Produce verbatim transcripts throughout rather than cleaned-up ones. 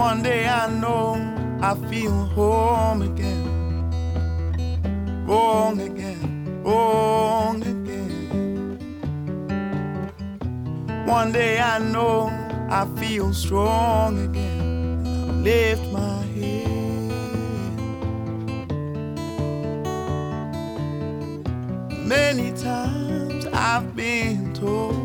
One day I know I feel home again. Wrong again, wrong again. One day I know I feel strong again. I lift my head. Many times I've been told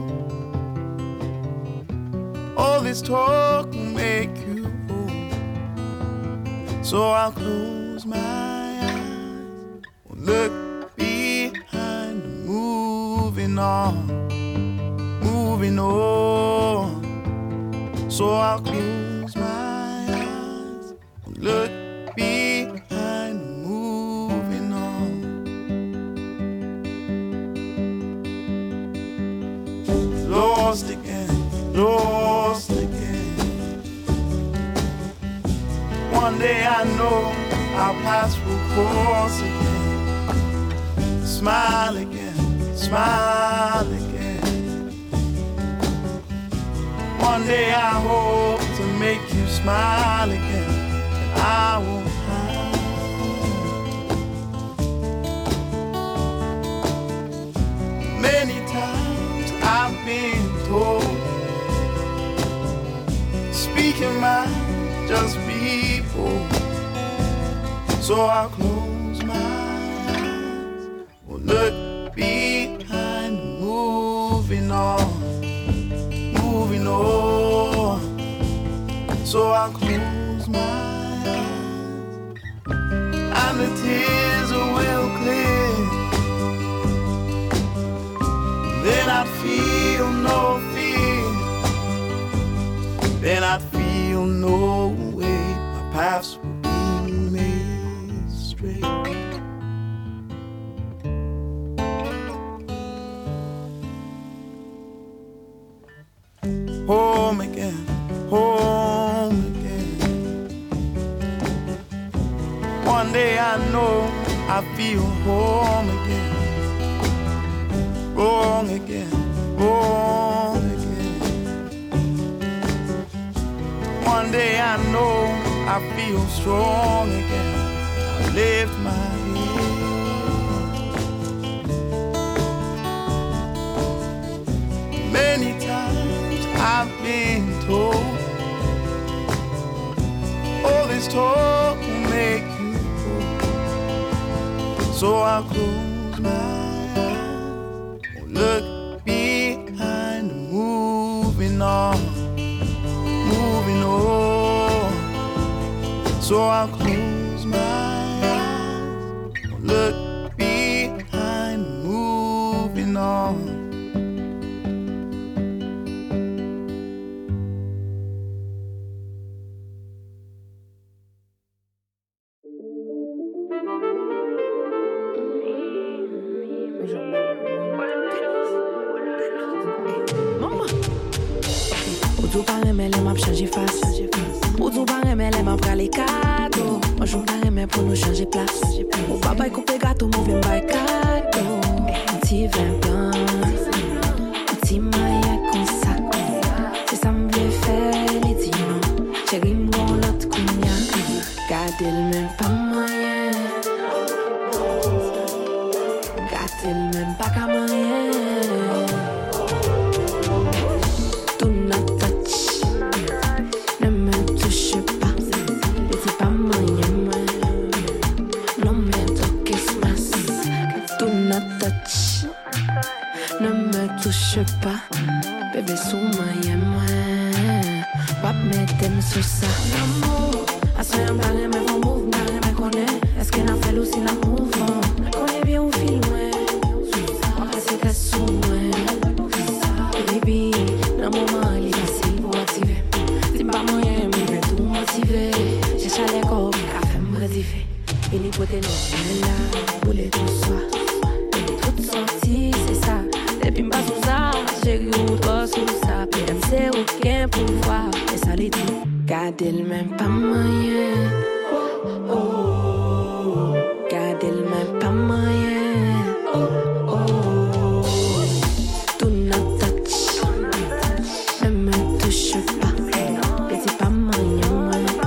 all this talk will make you old. So I'll close my eyes, look behind, moving on, moving on. So I'll close my eyes, look behind, moving on. Lost again, lost again. One day I know our paths will cross again. Smile again, smile again. One day I hope to make you smile again, and I won't hide. Many times I've been told, speaking mind, just be bold. So I'll close my eyes, will look behind, moving on, moving on. So I'll close my eyes, and the tears will clear. Then I'd feel no fear. Then I'd feel no way. My paths will be made straight. Home again, home again. One day I know I feel home again. Wrong again, wrong again. One day I know I feel strong again. I lift my head. Many times I've been told all this talk will make you old. So I'll close my eyes, look behind, moving on, moving on. So I'll close my eyes, look behind, moving on. Ou tout pas remet les maps changer face. Ou tout pas remet les maps prale cadeau. Moi j'en pas remet pour nous changer place. Ou papa coupe gâteau, mon vin by cadeau. Petit vin blanc, petit maillot comme ça. C'est ça me veut faire, les dit non. Chérie, moi l'autre cognac. Gardez le même pas moyen. Gardez le même pas qu'à moyen. Touche pas, bébé sous moi et moi. Pas mettre sur ça. L'amour, à ce moment là, mais vos mouvements, mais connaît. Est-ce qu'elle a fait aussi la mouvement? Connaît bien au film, on va se casser sous moi. Baby, dans le moment, il est facile pour activer. C'est pas moyen, mais je vais tout motiver. J'ai chalé corps, café me rediver. Il est côté non, là, pour les tout soirs. Tout sorti, c'est ça. Depuis m'pas sous ça, j'ai eu ou toi sous ça. Puis même c'est aucun pouvoir. Et ça les dit, gardez le même pas moyen. Oh, oh, gardez le même pas moyen. Oh, oh, tout notre touch. Ne me touche pas. Et c'est pas moyen, moyen.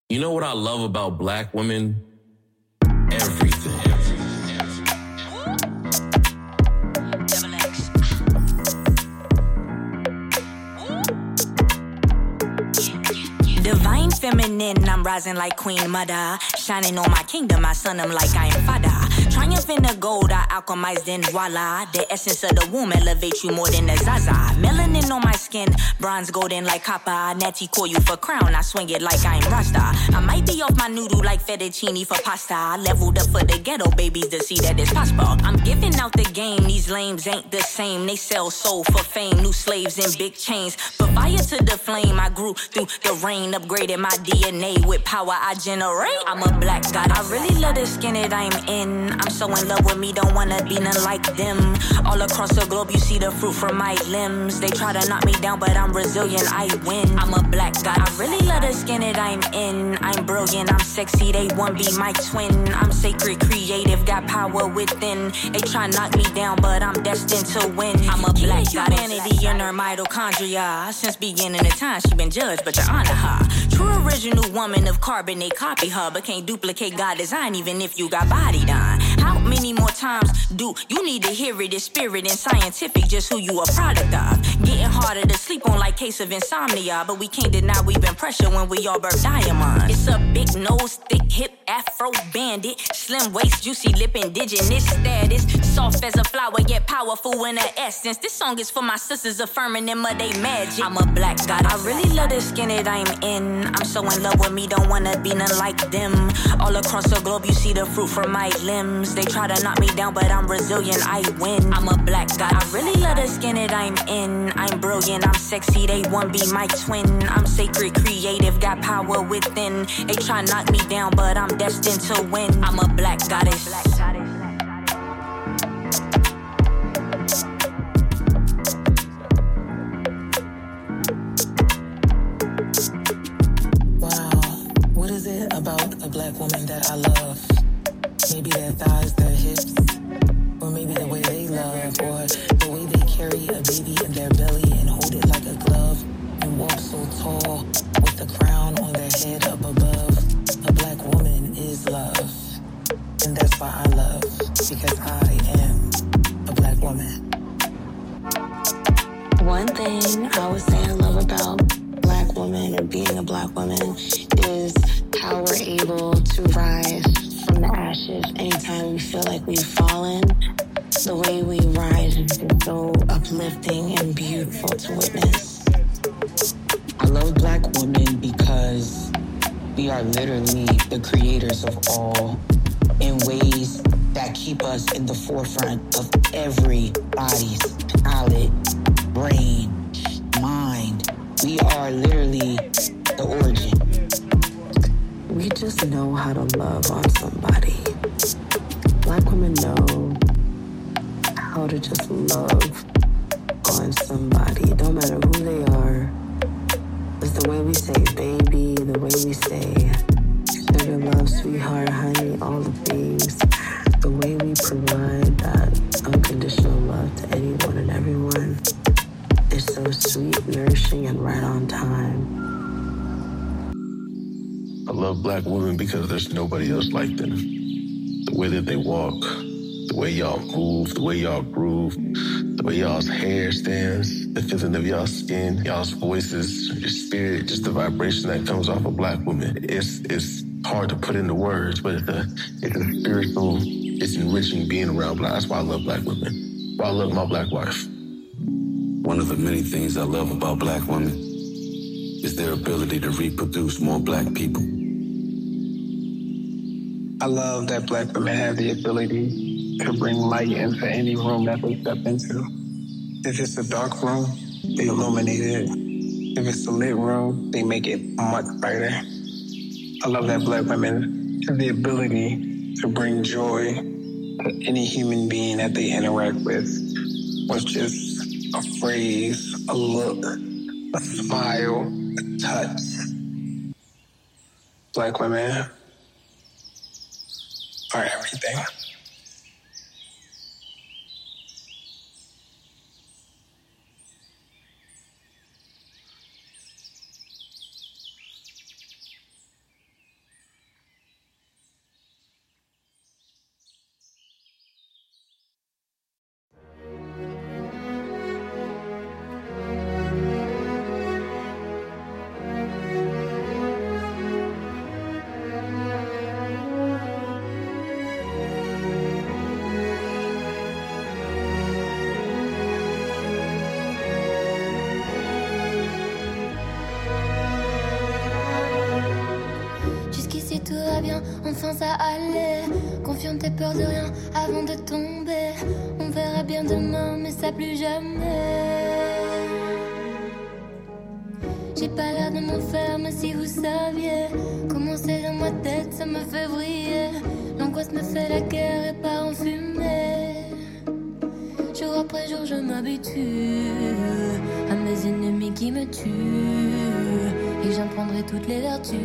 You know what I love about black women? Everything. Divine feminine, I'm rising like Queen Mother. Shining on my kingdom, I sun them like I am Father. Triumph in the gold, I alchemize, then voila. The essence of the womb elevates you more than the Zaza. Melanin on my skin, bronze golden like copper. Natty call you for crown, I swing it like I am Rasta. I might be off my noodle like fettuccine for pasta. Leveled up for the ghetto babies to see that it's possible. I'm giving out the game, these lames ain't the same. They sell soul for fame, new slaves in big chains. But fire to the flame, I grew through the rain. Upgraded my D N A with power I generate. I'm a black god, I really love the skin that I'm in. I'm so in love with me, don't wanna be none like them. All across the globe, you see the fruit from my limbs. They try to knock me down, but I'm resilient, I win. I'm a black god, I really love the skin that I'm in. I'm brilliant, I'm sexy, they want be my twin. I'm sacred, creative, got power within. They try to knock me down, but I'm destined to win. I'm a black god, humanity in her mitochondria. Since beginning of time, she been judged, but you honor her. True original woman of carbon, they copy her, but can't duplicate God design even if you got body done. How many more times do you need to hear it? It's spirit and scientific, just who you a product of. Getting harder to sleep on like case of insomnia, but we can't deny we've been pressured when we all birth diamonds. It's a big nose, thick hip, afro bandit, slim waist, juicy lip, indigenous status. Soft as a flower, yet powerful in her essence. This song is for my sisters affirming them of they magic. I'm a black god, I really love the skin that I'm in. I'm so in love with me, don't wanna be none like them. All across the globe, you see the fruit from my limbs. They try to knock me down, but I'm resilient, I win. I'm a black god, I really love the skin that I'm in. I'm brilliant, I'm sexy, they want be my twin. I'm sacred, creative, got power within. They try to knock me down, but I'm destined to win. I'm a black goddess. Black goddess. About a black woman that I love. Maybe their thighs, their hips, or maybe the way they love, or the way they carry a baby in their belly and hold it like a glove and walk so tall with the crown on their head up above. A black woman is love, and that's why I love, because I am a black woman. One thing I would say I love about black women or being a black woman is how we're able to rise from the ashes anytime we feel like we've fallen. The way we rise is just so uplifting and beautiful to witness. I love black women because we are literally the creators of all in ways that keep us in the forefront of everybody's palate, brain, mind. We are literally the origin. We just know how to love on somebody. Black women know how to just love on somebody. It don't matter who they are. It's the way we say baby, the way we say sugar, love, sweetheart, honey, all the things. The way we provide that unconditional love to anyone and everyone is so sweet, nourishing, and right on time. I love black women because there's nobody else like them. The way that they walk, the way y'all move, the way y'all groove, the way y'all's hair stands, the feeling of y'all's skin, y'all's voices, your spirit, just the vibration that comes off a black woman. It's it's hard to put into words, but it's a, it's a spiritual, it's enriching being around black. That's why I love black women. Why I love my black wife. One of the many things I love about black women is their ability to reproduce more black people. I love that black women have the ability to bring light into any room that they step into. If it's a dark room, they illuminate it. If it's a lit room, they make it much brighter. I love that black women have the ability to bring joy to any human being that they interact with, with just a phrase, a look, a smile, a touch. Black women are everything. va bien, enfin ça allait. Confiante et peur de rien avant de tomber. On verra bien demain, mais ça plus jamais. J'ai pas l'air de m'en faire, mais si vous saviez comment c'est dans ma tête, ça me fait vriller. L'angoisse me fait la guerre et part en fumée. Jour après jour je m'habitue à mes ennemis qui me tuent. Et j'en prendrai toutes les vertus.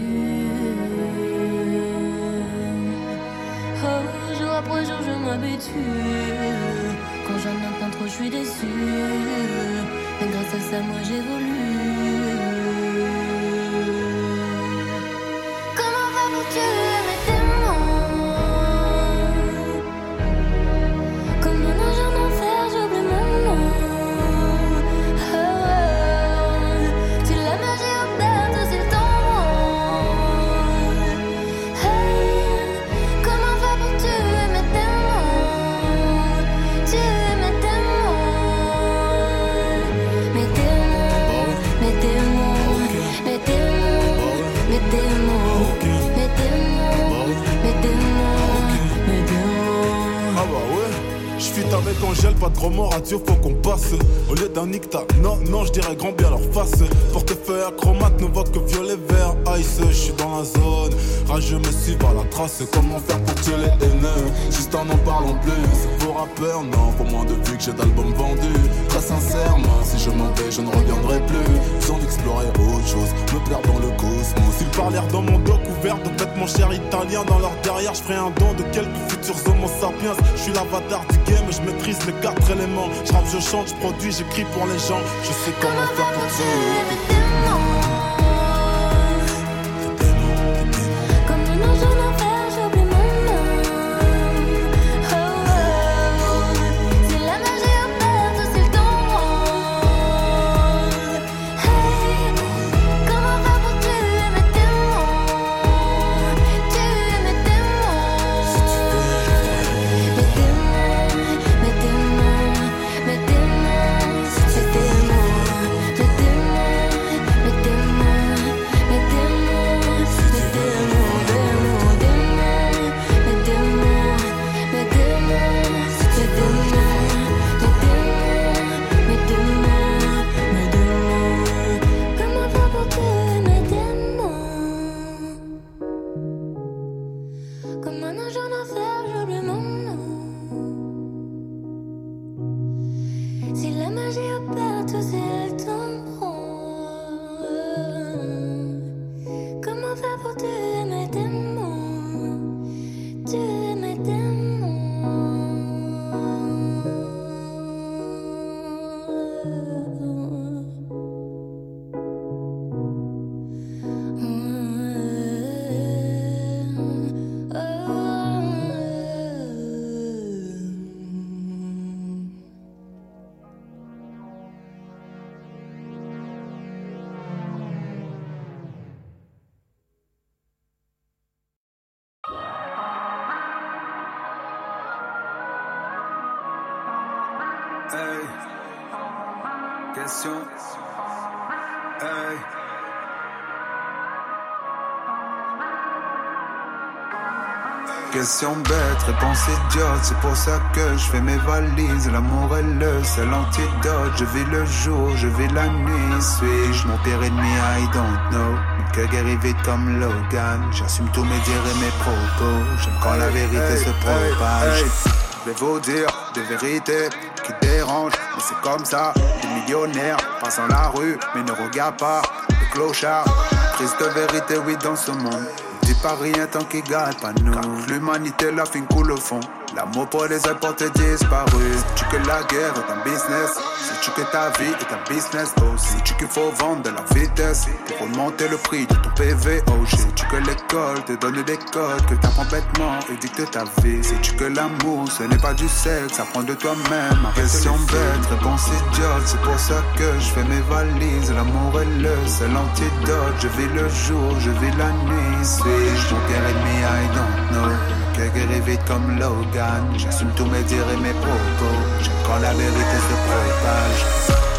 Oh, jour après jour je m'habitue. Quand j'en entends trop je suis déçue. Mais grâce à ça moi j'évolue. Comment va pour tuer mes démons? Comme un ange en enfer j'oublie mon nom. Oh, oh. Si la magie opère tout c'est ton monde. Hey, comment va pour tuer mes démons? Tuer mes démons. Mes démons, mes démons, mes démons, mes démons, mes démons, mes démons, mes démons. Ah bah ouais, j'fuite avec Angèle, pas de gros mots, radio faut qu'on passe. Au lieu d'un nicta, non, non, j'dirais grand bien leur face. Portefeuille acromate, ne vote que violet, vert, ice. J'suis dans la zone, rageux me suivent à la trace. Comment faire pour tuer les haineux, juste en n'en parlant plus. C'est vos rappeurs, non, pour moins de vues que j'ai d'albums vendus. Très sincèrement, si je m'en vais, je ne reviendrai plus. Besoin d'explorer autre chose, me perdre dans le cosmos. Ils parlèrent dans mon dos couvert de vêtements chers italiens. Dans leur derrière, j'ferai un don de quelques futurs homo sapiens. J'suis l'avatar du game, je maîtrise les quatre éléments. J'rappe, je chante, j'produis, j'écris pour les gens. Je sais comment faire pour tuer. Comme un ange en enfer, j'oublie mon nom. Oh, oh. Si la magie opère, tout c'est ton monde. Hey, comment va pour tuer mes démons? Tuer mes démons. Mes démons, mes démons, mes démons, mes démons, mes démons, mes Hey, question. Hey. Question bête, réponse idiote, c'est pour ça que je fais mes valises. L'amour est le seul antidote. Je vis le jour, je vis la nuit. Suis-je mon pire ennemi? I don't know. Mon cœur guérit vite comme Logan. J'assume tous mes dires et mes propos. J'aime quand la vérité hey, se propage. Hey, hey. Je vais vous dire des vérités qui dérangent, mais c'est comme ça. Des millionnaires passent dans la rue, mais ne regardent pas les clochards. Prise de vérité, oui, dans ce monde. Dis pas rien tant qu'ils gagnent pas nous. Car l'humanité, la fin coule au fond. L'amour pour les autres porte disparu. Sais-tu que la guerre est un business? Sais-tu que ta vie est un business aussi? Sais-tu qu'il faut vendre de la vitesse pour remonter le prix de ton P V O G? Sais-tu que l'école te donne des codes que t'apprends bêtement et dicte ta vie? Sais-tu que l'amour ce n'est pas du sexe, ça prend de toi-même? Question bête, réponse idiote, c'est pour ça que je fais mes valises. L'amour est le seul antidote. Je vis le jour, je vis la nuit. Suis-je mon pire ennemi? I don't know. Que guérit vite comme Logan. J'assume tous mes dires et mes propos. J'aime quand la vérité se propage.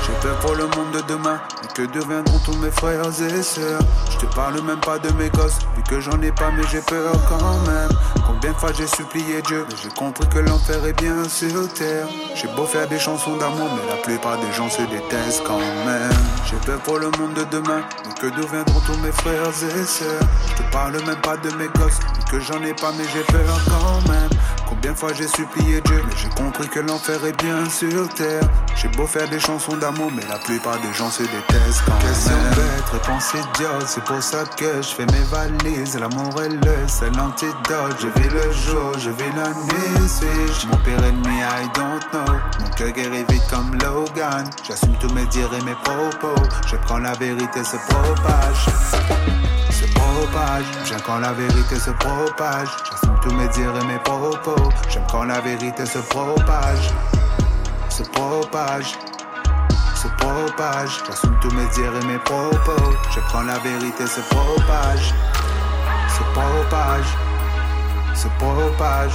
J'ai peur pour le monde de demain, mais que deviendront tous mes frères et sœurs. Je te parle même pas de mes gosses, vu que j'en ai pas mais j'ai peur quand même. Combien de fois j'ai supplié Dieu, mais j'ai compris que l'enfer est bien sur terre. J'ai beau faire des chansons d'amour, mais la plupart des gens se détestent quand même. J'ai peur pour le monde de demain, mais que deviendront tous mes frères et sœurs. Je te parle même pas de mes gosses, vu que j'en ai pas mais j'ai peur quand même. Combien de fois j'ai supplié Dieu, mais j'ai compris que l'enfer est bien sur terre. J'ai beau faire des chansons d'amour, mais la plupart des gens se détestent quand Question même. bête, réponse idiote, c'est pour ça que je fais mes valises. L'amour est le seul antidote. Je vis le jour, je vis la nuit. Suis-je mon pire ennemi, I don't know. Mon cœur guérit vite comme Logan. J'assume tous mes dires et mes propos. Je prends la vérité se propage. Se propage, j'aime quand la vérité se propage. J'assume tous mes dires et mes propos. J'aime quand la vérité se propage. Se propage. Se propage, j'assume tous mes dires et mes propos. J'aime quand la vérité se propage. Se propage. Se propage.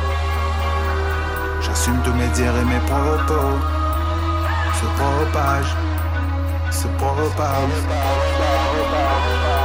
J'assume tous mes dires et mes propos. Se propage. Se propage.